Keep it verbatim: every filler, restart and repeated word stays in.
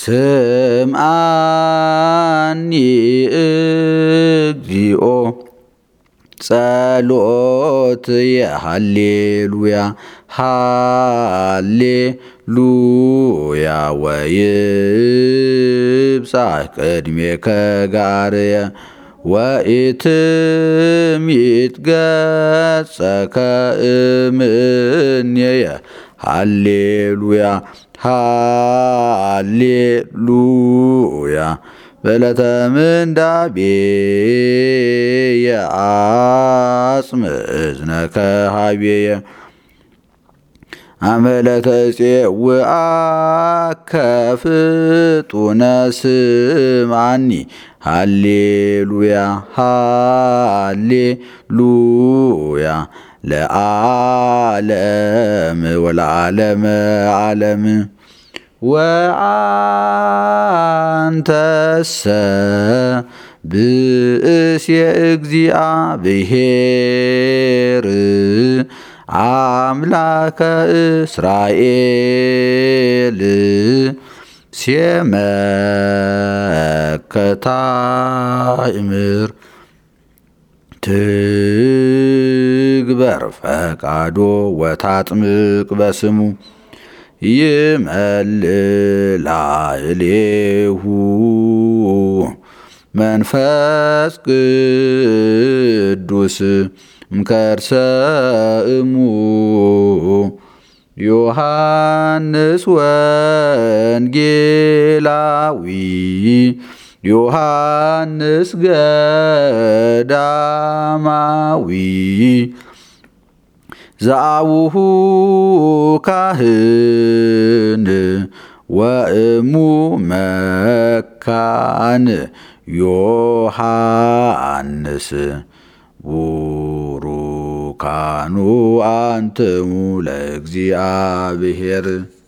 ስምዓኒ እግዚኦ ጸሎትየ ሃሌሉያ ሃሌሉያ ወይብጻሕ ቅድሜከ ጋርየ ወኢትምይት ገጸከ እምኔየ ሃሌሉያ ሃሌሉያ በዕለተ ምንዳቤየ አጽምዕ እዝነከ ኀቤየ አመ ለተጼውዐከ ፍጡነ ስምዓኒ ሃሌሉያ ሃሌሉያ ለዓለም ወለዓለመ ዓለም ወአንተሰ ብእስየ እግዚአብሔር አምላከ እስራኤል ሴመከ ታእምር ትግበር ፈቃዶ ወታጥምቅ በስሙ ይመልእ ላዕሌሁ መንፈስ ቅዱስ እምከርሰ እሙ ዮሐንስ ወንጌላዊ ዮሐንስ ገዳማዊ ዘአቡሁ ካህን ወእሙ መካን ዮሐንስ ቡሩካኑ አንትሙ ለእግዚአብሔር